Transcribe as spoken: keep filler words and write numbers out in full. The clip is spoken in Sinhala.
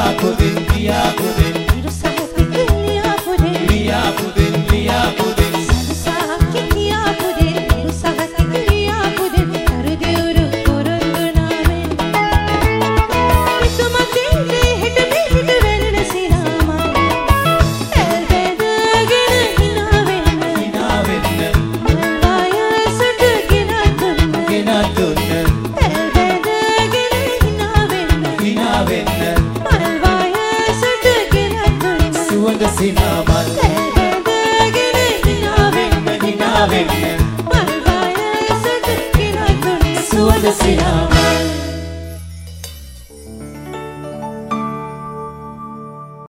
පුදින් ලියා පුදින් ඉරුසහක ලියා පුදින් ලියා පුදින් ලියා පුදින් සදසහක ලියා පුදින් ඉරුසහක ලියා පුදින් කරදෙවරු කොරංග නාමෙන් ඉතුමකින් හෙට මෙහෙට වෙරණ සිනාමා එල්බෙදගෙන හිනා වෙන්න හිනා වෙන්න මල්වායසට ගෙනත් දුන්න ගෙනත් දුන්න එල්බෙදගෙන හිනා වෙන්න හිනා වෙන්න මල්වායසට ගෙනත් දුන්න සුවඳ සිනාමල් එල්බෙදගෙන හිනා වෙන්න හිනා වෙන්න මල්වායසට ගෙනත් දුන්න සුවඳ සිනාමල්